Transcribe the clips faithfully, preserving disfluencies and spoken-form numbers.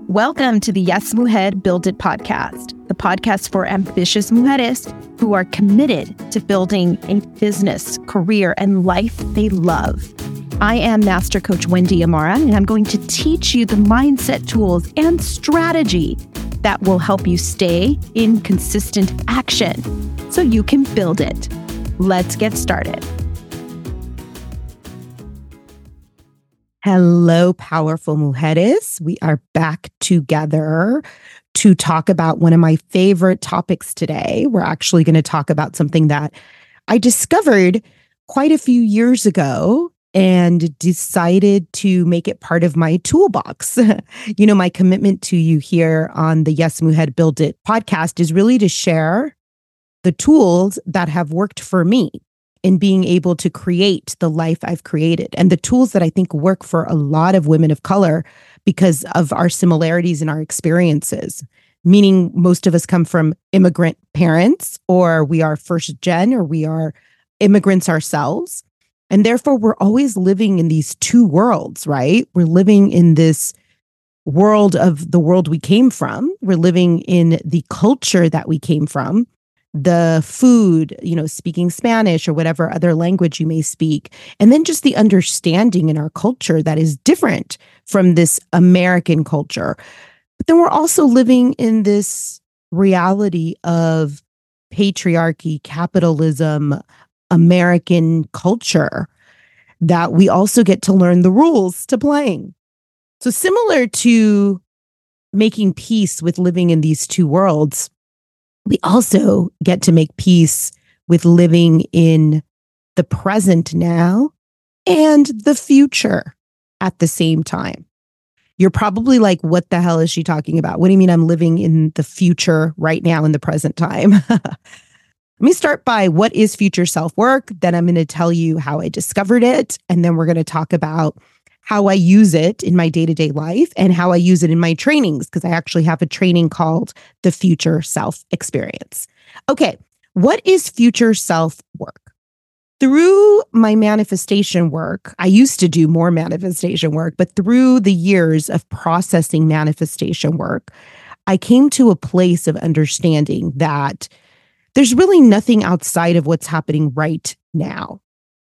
Welcome to the Yes Mujer Build It podcast, the podcast for ambitious mujeres who are committed to building a business, career, and life they love. I am Master Coach Wendy Amara, and I'm going to teach you the mindset tools and strategy that will help you stay in consistent action so you can build it. Let's get started. Hello, powerful mujeres. We are back together to talk about one of my favorite topics today. We're actually going to talk about something that I discovered quite a few years ago and decided to make it part of my toolbox. You know, my commitment to you here on the Yes Mujer Build It podcast is really to share the tools that have worked for me in being able to create the life I've created, and the tools that I think work for a lot of women of color because of our similarities in our experiences. Meaning most of us come from immigrant parents, or we are first gen, or we are immigrants ourselves. And therefore, we're always living in these two worlds, right? We're living in this world of the world we came from. We're living in the culture that we came from. The food, you know, speaking Spanish or whatever other language you may speak, and then just the understanding in our culture that is different from this American culture. But then we're also living in this reality of patriarchy, capitalism, American culture that we also get to learn the rules to playing. So similar to making peace with living in these two worlds, we also get to make peace with living in the present now and the future at the same time. You're probably like, what the hell is she talking about? What do you mean I'm living in the future right now in the present time? Let me start by what is future self-work. Then I'm going to tell you how I discovered it. And then we're going to talk about how I use it in my day-to-day life and how I use it in my trainings, because I actually have a training called the Future Self Experience. Okay, what is future self-work? Through my manifestation work, I used to do more manifestation work, but through the years of processing manifestation work, I came to a place of understanding that there's really nothing outside of what's happening right now.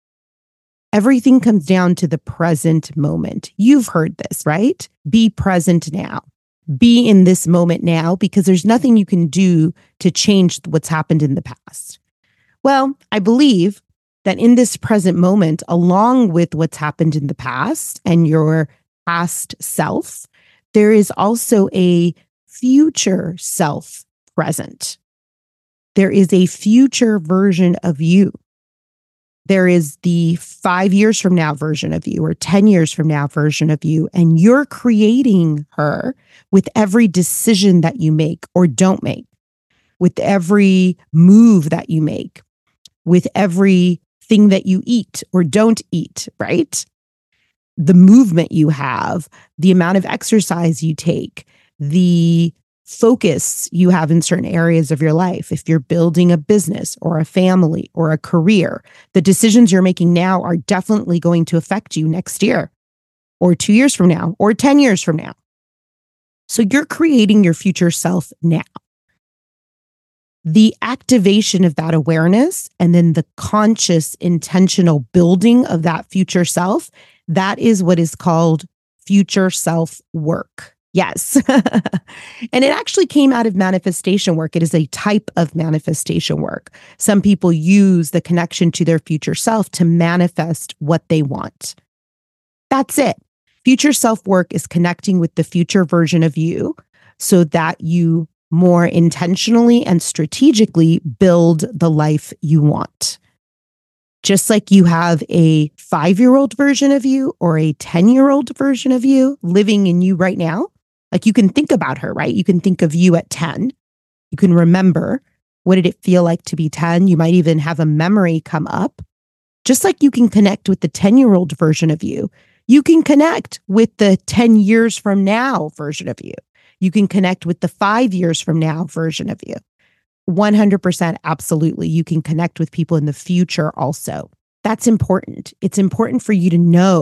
Everything comes down to the present moment. You've heard this, right? Be present now. Be in this moment now, because there's nothing you can do to change what's happened in the past. Well, I believe that in this present moment, along with what's happened in the past and your past self, there is also a future self present. There is a future version of you. There is the five years from now version of you, or ten years from now version of you, and you're creating her with every decision that you make or don't make, with every move that you make, with everything that you eat or don't eat, right? The movement you have, the amount of exercise you take, the focus you have in certain areas of your life. If you're building a business or a family or a career, the decisions you're making now are definitely going to affect you next year or two years from now or ten years from now. So you're creating your future self now. The activation of that awareness and then the conscious, intentional building of that future self, that is what is called future self work. Yes. And it actually came out of manifestation work. It is a type of manifestation work. Some people use the connection to their future self to manifest what they want. That's it. Future self work is connecting with the future version of you so that you more intentionally and strategically build the life you want. Just like you have a five-year-old version of you or a ten-year-old version of you living in you right now. Like you can think about her, right? You can think of you at ten. You can remember, what did it feel like to be ten? You might even have a memory come up. Just like you can connect with the ten-year-old version of you, you can connect with the ten years from now version of you. You can connect with the five years from now version of you. one hundred percent absolutely. You can connect with people in the future also. That's important. It's important for you to know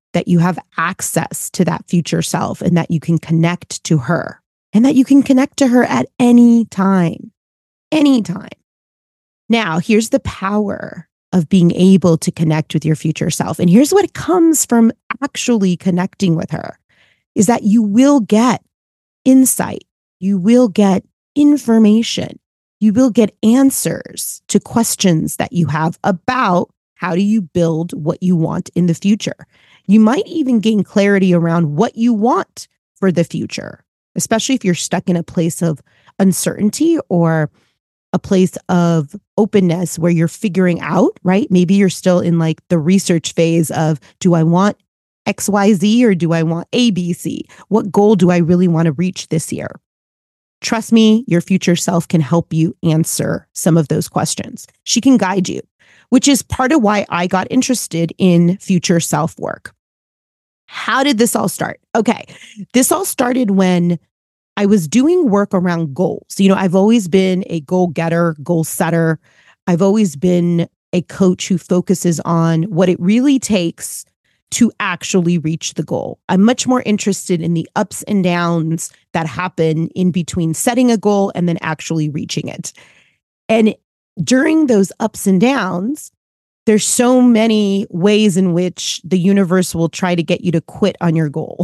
that you have access to that future self and that you can connect to her and that you can connect to her at any time, anytime. Now, here's the power of being able to connect with your future self. And here's what comes from actually connecting with her is that you will get insight. You will get information. You will get answers to questions that you have about how do you build what you want in the future. You might even gain clarity around what you want for the future, especially if you're stuck in a place of uncertainty or a place of openness where you're figuring out, right? Maybe you're still in like the research phase of, do I want X Y Z or do I want A B C? What goal do I really want to reach this year? Trust me, your future self can help you answer some of those questions. She can guide you, which is part of why I got interested in future self work. How did this all start? Okay, this all started when I was doing work around goals. You know, I've always been a goal getter, goal setter. I've always been a coach who focuses on what it really takes to actually reach the goal. I'm much more interested in the ups and downs that happen in between setting a goal and then actually reaching it. And during those ups and downs, there's so many ways in which the universe will try to get you to quit on your goal.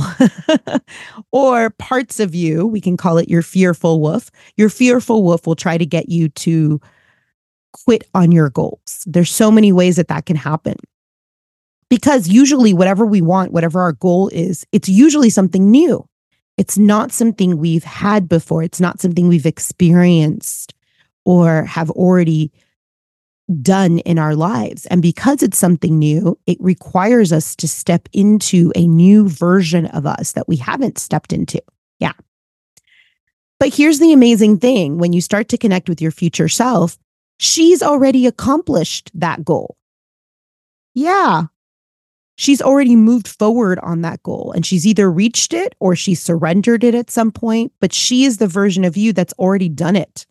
Or parts of you, we can call it your fearful wolf. Your fearful wolf will try to get you to quit on your goals. There's so many ways that that can happen. Because usually whatever we want, whatever our goal is, it's usually something new. It's not something we've had before. It's not something we've experienced or have already done in our lives. And because it's something new, it requires us to step into a new version of us that we haven't stepped into. Yeah. But here's the amazing thing. When you start to connect with your future self, she's already accomplished that goal. Yeah. She's already moved forward on that goal and she's either reached it or she surrendered it at some point, but she is the version of you that's already done it.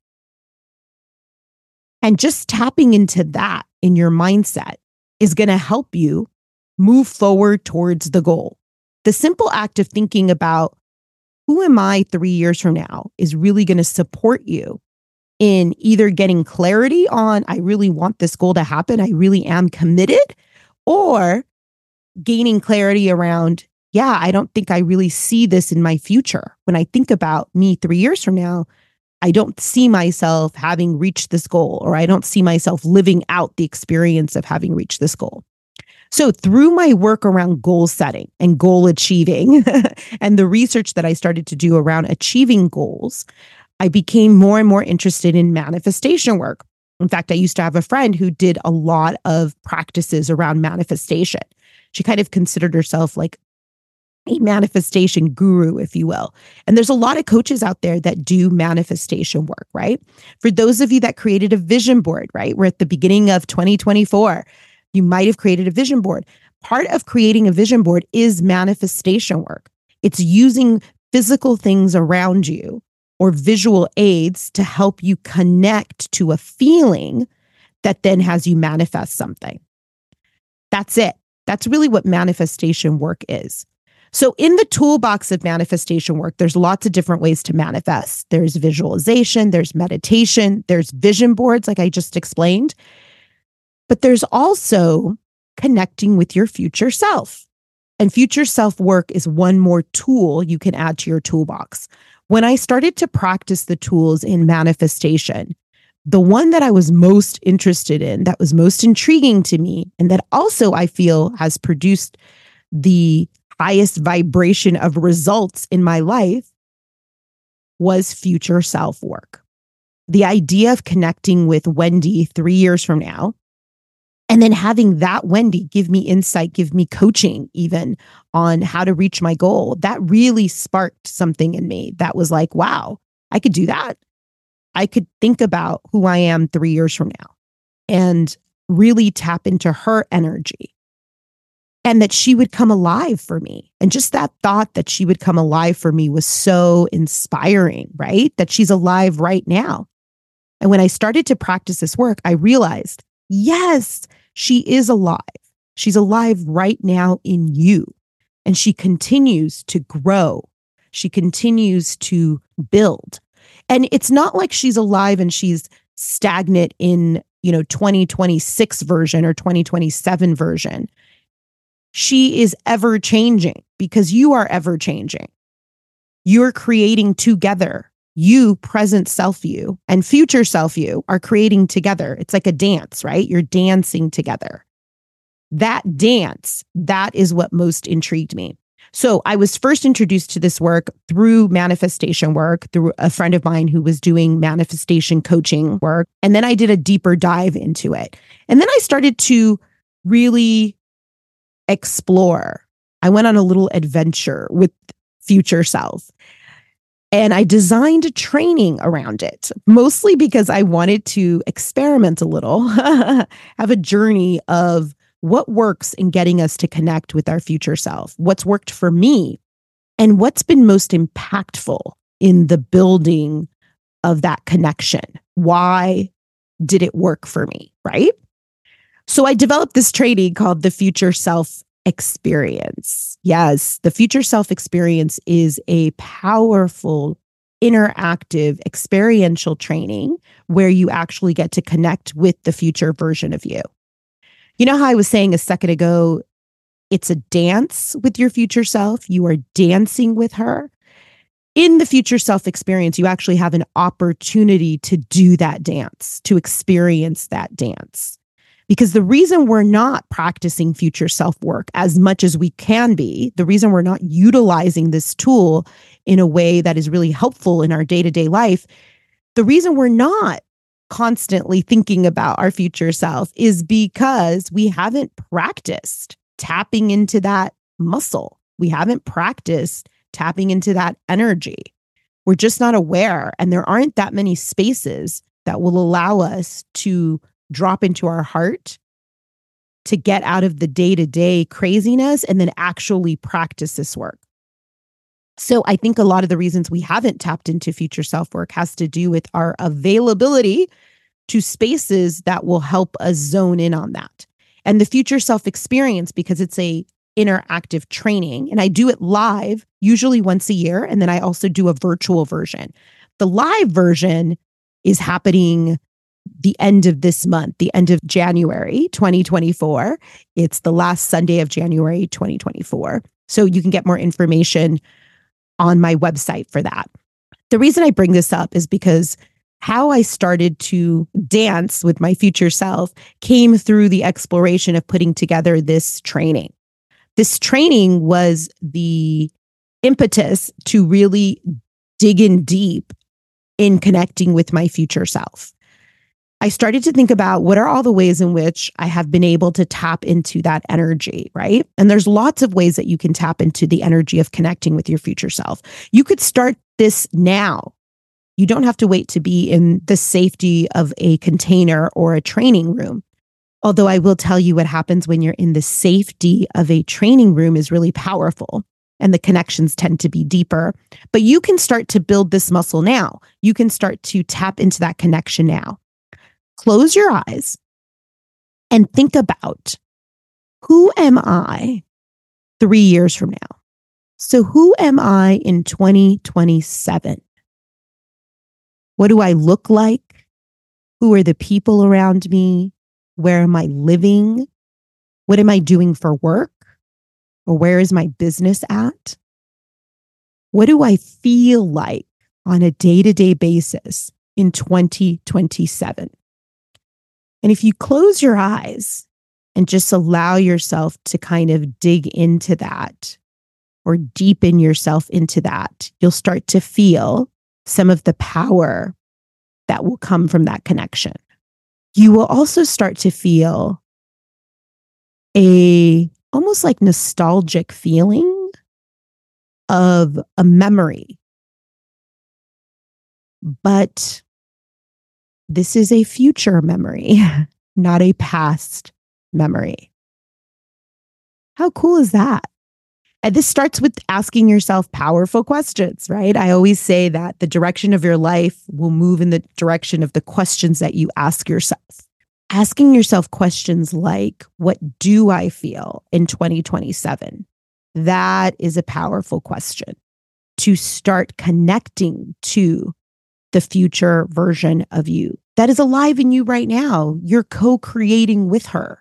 And just tapping into that in your mindset is going to help you move forward towards the goal. The simple act of thinking about who am I three years from now is really going to support you in either getting clarity on, I really want this goal to happen, I really am committed, or gaining clarity around, yeah, I don't think I really see this in my future. When I think about me three years from now, I don't see myself having reached this goal, or I don't see myself living out the experience of having reached this goal. So through my work around goal setting and goal achieving and the research that I started to do around achieving goals, I became more and more interested in manifestation work. In fact, I used to have a friend who did a lot of practices around manifestation. She kind of considered herself like a manifestation guru, if you will. And there's a lot of coaches out there that do manifestation work, right? For those of you that created a vision board, right? We're at the beginning of twenty twenty-four. You might have created a vision board. Part of creating a vision board is manifestation work. It's using physical things around you or visual aids to help you connect to a feeling that then has you manifest something. That's it. That's really what manifestation work is. So in the toolbox of manifestation work, there's lots of different ways to manifest. There's visualization, there's meditation, there's vision boards, like I just explained. But there's also connecting with your future self. And future self work is one more tool you can add to your toolbox. When I started to practice the tools in manifestation, the one that I was most interested in, that was most intriguing to me, and that also I feel has produced the highest vibration of results in my life, was future self work. The idea of connecting with Wendy three years from now, and then having that Wendy give me insight, give me coaching even on how to reach my goal, that really sparked something in me that was like, wow, I could do that. I could think about who I am three years from now and really tap into her energy. And that she would come alive for me. And just that thought that she would come alive for me was so inspiring, right? That she's alive right now. And when I started to practice this work, I realized, yes, she is alive. She's alive right now in you. and she continues to grow. She continues to build. And it's not like she's alive and she's stagnant in, you know, twenty twenty-six version or twenty twenty-seven version. She is ever changing because you are ever changing. You're creating together. You, present self you, and future self you are creating together. It's like a dance, right? You're dancing together. That dance, that is what most intrigued me. So I was first introduced to this work through manifestation work, through a friend of mine who was doing manifestation coaching work. And then I did a deeper dive into it. And then I started to really explore. I went on a little adventure with future self. And I designed a training around it, mostly because I wanted to experiment a little, have a journey of what works in getting us to connect with our future self, what's worked for me, and what's been most impactful in the building of that connection. Why did it work for me, right? So I developed this training called the Future Self Experience. Yes, the Future Self Experience is a powerful, interactive, experiential training where you actually get to connect with the future version of you. You know how I was saying a second ago, it's a dance with your future self. You are dancing with her. In the Future Self Experience, you actually have an opportunity to do that dance, to experience that dance. Because the reason we're not practicing future self work as much as we can be, the reason we're not utilizing this tool in a way that is really helpful in our day-to-day life, the reason we're not constantly thinking about our future self is because we haven't practiced tapping into that muscle. We haven't practiced tapping into that energy. We're just not aware. And there aren't that many spaces that will allow us to drop into our heart, to get out of the day-to-day craziness and then actually practice this work. So I think a lot of the reasons we haven't tapped into future self-work has to do with our availability to spaces that will help us zone in on that. And the Future Self Experience, because it's a interactive training, and I do it live, usually once a year, and then I also do a virtual version. The live version is happening the end of this month, the end of January twenty twenty-four. It's the last Sunday of January twenty twenty-four. So you can get more information on my website for that. The reason I bring this up is because how I started to dance with my future self came through the exploration of putting together this training. This training was the impetus to really dig in deep in connecting with my future self. I started to think about what are all the ways in which I have been able to tap into that energy, right? And there's lots of ways that you can tap into the energy of connecting with your future self. You could start this now. You don't have to wait to be in the safety of a container or a training room. Although I will tell you what happens when you're in the safety of a training room is really powerful and the connections tend to be deeper. But you can start to build this muscle now. You can start to tap into that connection now. Close your eyes and think about, who am I three years from now? So who am I in twenty twenty-seven? What do I look like? Who are the people around me? Where am I living? What am I doing for work? Or where is my business at? What do I feel like on a day-to-day basis in twenty twenty-seven? And if you close your eyes and just allow yourself to kind of dig into that or deepen yourself into that, you'll start to feel some of the power that will come from that connection. You will also start to feel a almost like nostalgic feeling of a memory. But this is a future memory, not a past memory. How cool is that? And this starts with asking yourself powerful questions, right? I always say that the direction of your life will move in the direction of the questions that you ask yourself. Asking yourself questions like, what do I feel in twenty twenty-seven? That is a powerful question to start connecting to the future version of you that is alive in you right now. You're co-creating with her.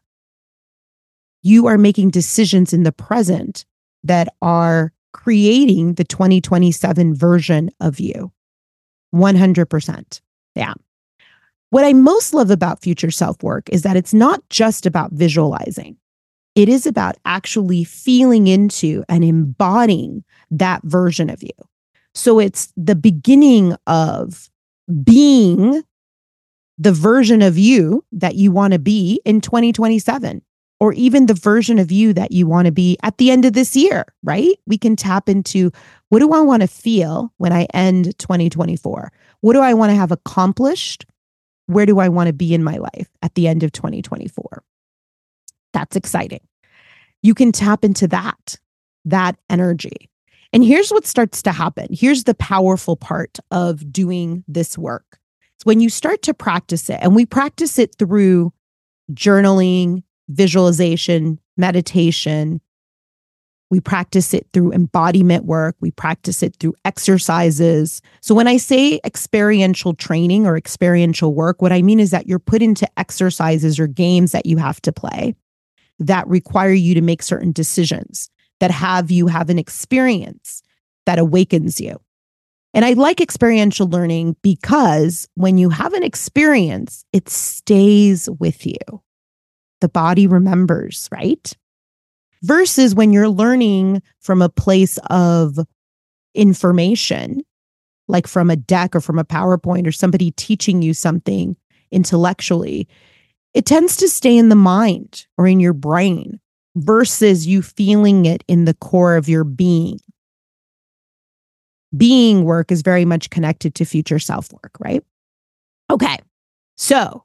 You are making decisions in the present that are creating the twenty twenty-seven version of you. one hundred percent. Yeah. What I most love about future self work is that it's not just about visualizing. It is about actually feeling into and embodying that version of you. So it's the beginning of being the version of you that you want to be in twenty twenty-seven, or even the version of you that you want to be at the end of this year, right? We can tap into, what do I want to feel when I end twenty twenty-four? What do I want to have accomplished? Where do I want to be in my life at the end of twenty twenty-four? That's exciting. You can tap into that, that energy. And here's what starts to happen. Here's the powerful part of doing this work. It's when you start to practice it, and we practice it through journaling, visualization, meditation. We practice it through embodiment work. We practice it through exercises. So when I say experiential training or experiential work, what I mean is that you're put into exercises or games that you have to play that require you to make certain decisions, that have you have an experience that awakens you. And I like experiential learning because when you have an experience, it stays with you. The body remembers, right? Versus when you're learning from a place of information, like from a deck or from a PowerPoint or somebody teaching you something intellectually, it tends to stay in the mind or in your brain versus you feeling it in the core of your being. Being work is very much connected to future self work, right? Okay, so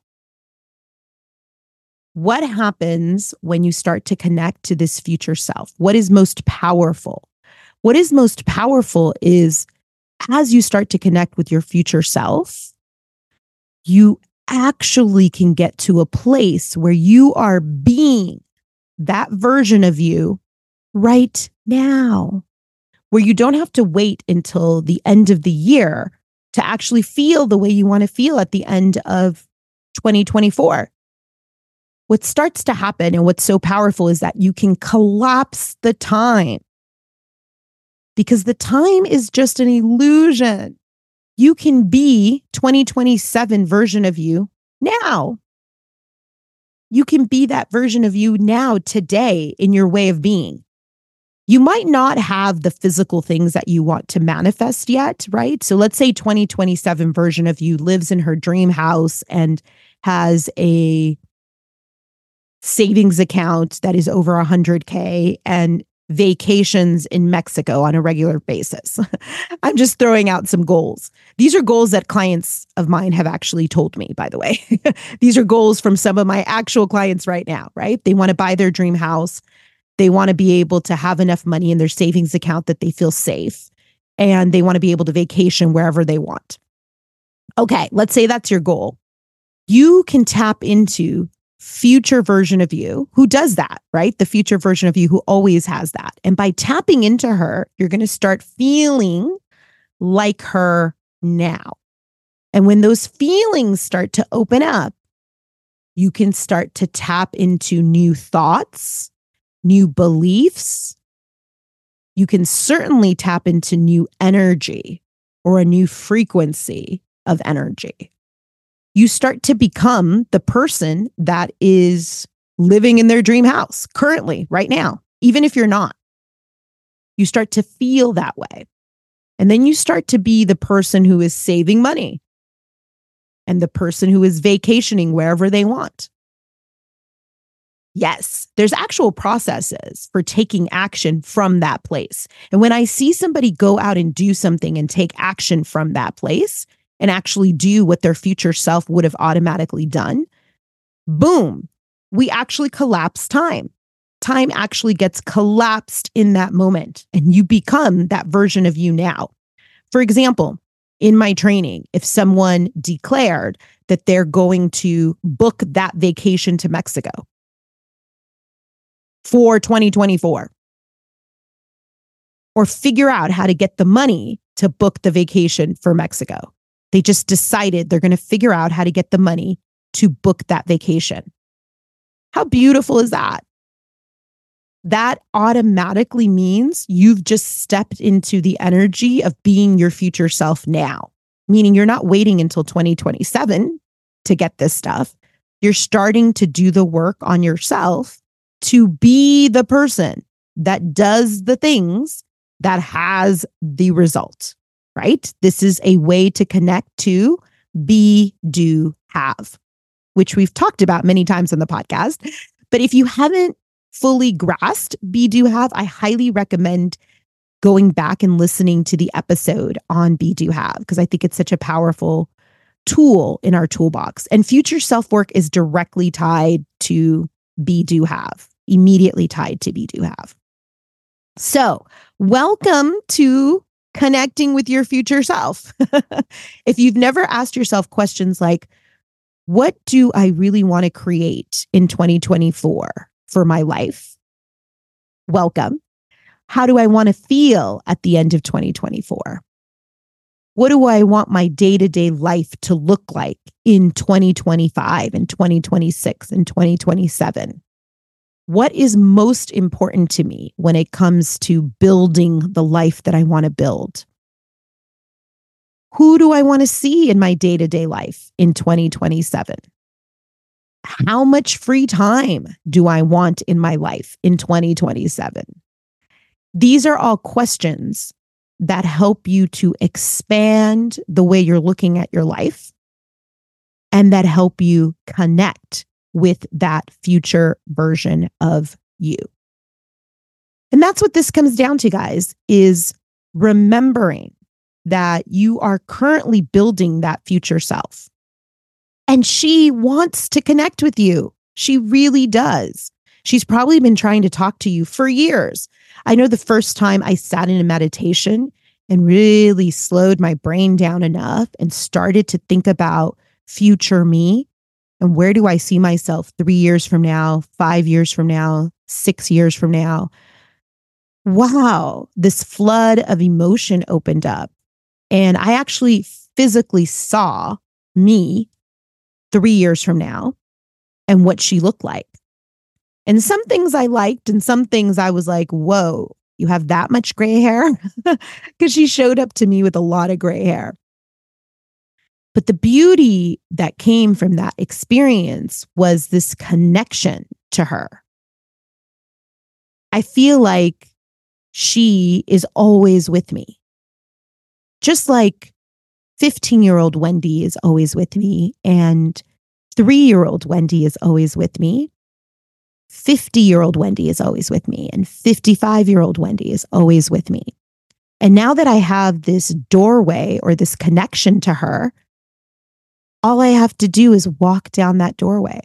what happens when you start to connect to this future self? What is most powerful? What is most powerful is as you start to connect with your future self, you actually can get to a place where you are being that version of you right now, where you don't have to wait until the end of the year to actually feel the way you want to feel at the end of twenty twenty-four. What starts to happen and what's so powerful is that you can collapse the time, because the time is just an illusion. You can be twenty twenty-seven version of you now. You can be that version of you now, today, in your way of being. You might not have the physical things that you want to manifest yet, right? So let's say twenty twenty-seven version of you lives in her dream house and has a savings account that is over one hundred K and vacations in Mexico on a regular basis. I'm just throwing out some goals. These are goals that clients of mine have actually told me, by the way. These are goals from some of my actual clients right now, right? They want to buy their dream house. They want to be able to have enough money in their savings account that they feel safe, and they want to be able to vacation wherever they want. Okay, let's say that's your goal. You can tap into future version of you who does that, right? The future version of you who always has that. And by tapping into her, you're going to start feeling like her now. And when those feelings start to open up, you can start to tap into new thoughts, new beliefs. You can certainly tap into new energy or a new frequency of energy. You start to become the person that is living in their dream house currently, right now, even if you're not. You start to feel that way. And then you start to be the person who is saving money and the person who is vacationing wherever they want. Yes, there's actual processes for taking action from that place. And when I see somebody go out and do something and take action from that place, and actually do what their future self would have automatically done, boom, we actually collapse time. Time actually gets collapsed in that moment, and you become that version of you now. For example, in my training, if someone declared that they're going to book that vacation to Mexico for twenty twenty-four, or figure out how to get the money to book the vacation for Mexico. They just decided they're going to figure out how to get the money to book that vacation. How beautiful is that? That automatically means you've just stepped into the energy of being your future self now, meaning you're not waiting until twenty twenty-seven to get this stuff. You're starting to do the work on yourself to be the person that does the things that has the result, right? This is a way to connect to be, do, have, which we've talked about many times on the podcast. But if you haven't fully grasped be, do, have, I highly recommend going back and listening to the episode on be, do, have, because I think it's such a powerful tool in our toolbox. And future self-work is directly tied to be, do, have, immediately tied to be, do, have. So welcome to connecting with your future self. If you've never asked yourself questions like, what do I really want to create in twenty twenty-four for my life? Welcome. How do I want to feel at the end of twenty twenty-four? What do I want my day-to-day life to look like in twenty twenty-five and twenty twenty-six and twenty twenty-seven? What is most important to me when it comes to building the life that I want to build? Who do I want to see in my day-to-day life in twenty twenty-seven? How much free time do I want in my life in twenty twenty-seven? These are all questions that help you to expand the way you're looking at your life and that help you connect with that future version of you. And that's what this comes down to, guys, is remembering that you are currently building that future self. And she wants to connect with you. She really does. She's probably been trying to talk to you for years. I know the first time I sat in a meditation and really slowed my brain down enough and started to think about future me and where do I see myself three years from now, five years from now, six years from now. Wow, this flood of emotion opened up. And I actually physically saw me three years from now and what she looked like. And some things I liked and some things I was like, whoa, you have that much gray hair? Because she showed up to me with a lot of gray hair. But the beauty that came from that experience was this connection to her. I feel like she is always with me. Just like fifteen-year-old Wendy is always with me and three-year-old Wendy is always with me. fifty-year-old Wendy is always with me and fifty-five-year-old Wendy is always with me. And now that I have this doorway or this connection to her, all I have to do is walk down that doorway.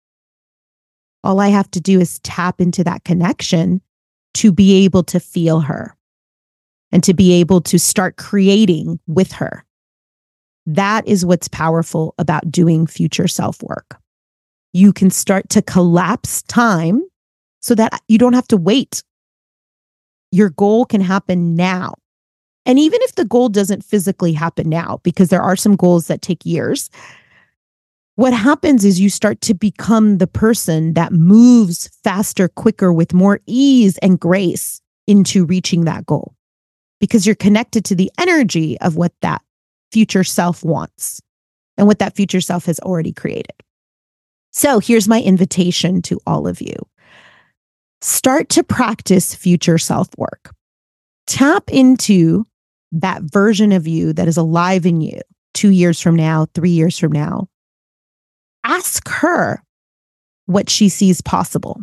All I have to do is tap into that connection to be able to feel her and to be able to start creating with her. That is what's powerful about doing future self-work. You can start to collapse time so that you don't have to wait. Your goal can happen now. And even if the goal doesn't physically happen now, because there are some goals that take years, what happens is you start to become the person that moves faster, quicker, with more ease and grace into reaching that goal, because you're connected to the energy of what that future self wants and what that future self has already created. So here's my invitation to all of you. Start to practice future self-work. Tap into that version of you that is alive in you two years from now, three years from now. Ask her what she sees possible.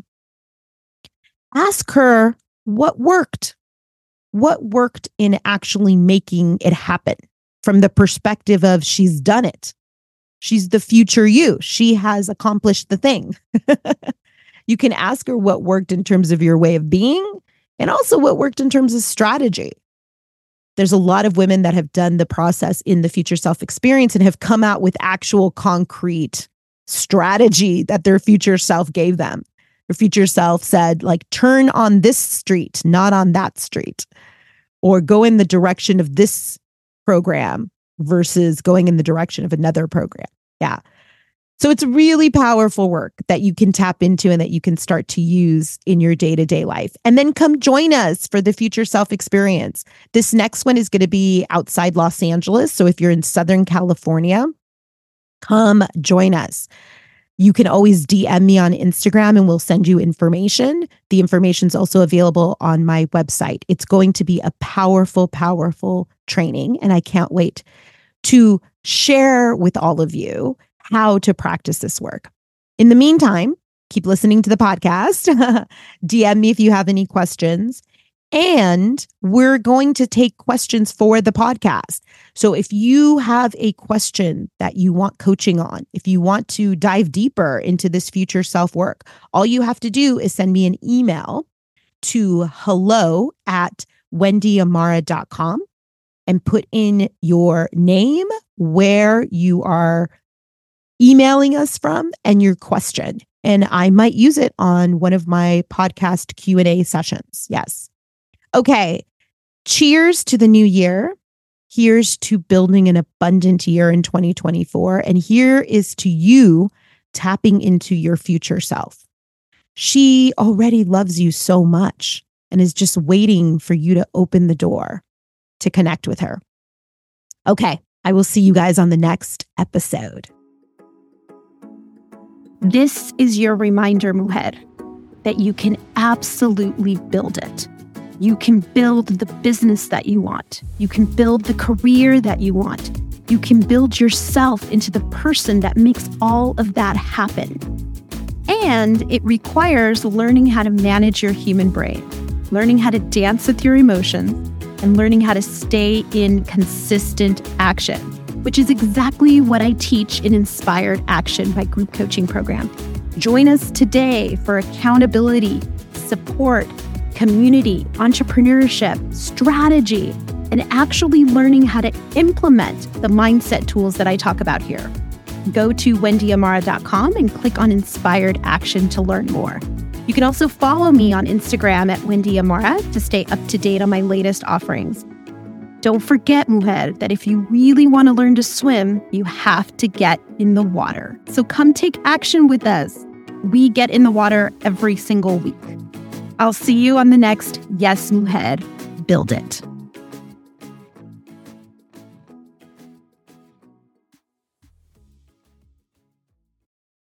Ask her what worked. What worked in actually making it happen from the perspective of she's done it. She's the future you. She has accomplished the thing. You can ask her what worked in terms of your way of being and also what worked in terms of strategy. There's a lot of women that have done the process in the future self experience and have come out with actual concrete strategy that their future self gave them. Their future self said, like, turn on this street, not on that street. or go in the direction of this program versus going in the direction of another program. Yeah. So it's really powerful work that you can tap into and that you can start to use in your day-to-day life. And then come join us for the Future Self Experience. This next one is going to be outside Los Angeles. So if you're in Southern California, come join us. You can always D M me on Instagram and we'll send you information. The information is also available on my website. It's going to be a powerful, powerful training. And I can't wait to share with all of you how to practice this work. In the meantime, keep listening to the podcast. D M me if you have any questions. And we're going to take questions for the podcast. So if you have a question that you want coaching on, if you want to dive deeper into this future self work, all you have to do is send me an email to hello at wendy amara dot com and put in your name, where you are emailing us from, and your question. And I might use it on one of my podcast Q and A sessions. Yes. Okay. Cheers to the new year. Here's to building an abundant year in twenty twenty-four. And here is to you tapping into your future self. She already loves you so much and is just waiting for you to open the door to connect with her. Okay. I will see you guys on the next episode. This is your reminder, mujer, that you can absolutely build it. You can build the business that you want. You can build the career that you want. You can build yourself into the person that makes all of that happen. And it requires learning how to manage your human brain, learning how to dance with your emotions, and learning how to stay in consistent action, which is exactly what I teach in Inspired Action, my group coaching program. Join us today for accountability, support, community, entrepreneurship, strategy, and actually learning how to implement the mindset tools that I talk about here. Go to wendy amara dot com and click on Inspired Action to learn more. You can also follow me on Instagram at Wendy Amara to stay up to date on my latest offerings. Don't forget, mujer, that if you really want to learn to swim, you have to get in the water. So come take action with us. We get in the water every single week. I'll see you on the next Yes, Mujer, Build It.